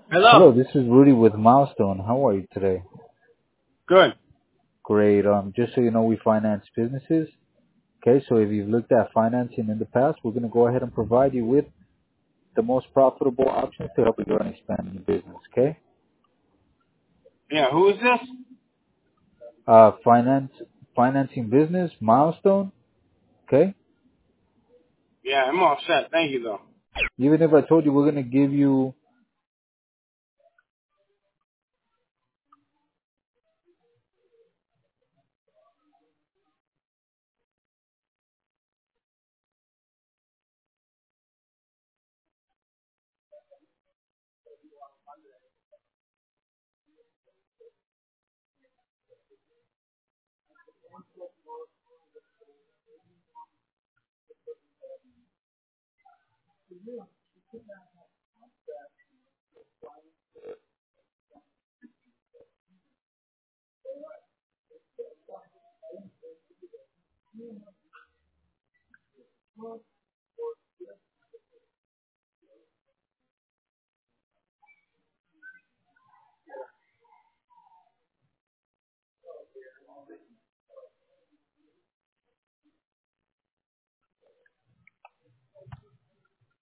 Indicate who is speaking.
Speaker 1: Hello.
Speaker 2: Hello, this is Rudy with Milestone. How are you today?
Speaker 1: Good.
Speaker 2: Great. Just so you know, we finance businesses. Okay, so if you've looked at financing in the past, we're going to go ahead and provide you with the most profitable options to help you grow and expand your business. Okay.
Speaker 1: Yeah, who is this?
Speaker 2: Finance, financing business, Milestone. Okay.
Speaker 1: Yeah, I'm all set. Thank you, though.
Speaker 2: Even if I told you we're going to give you,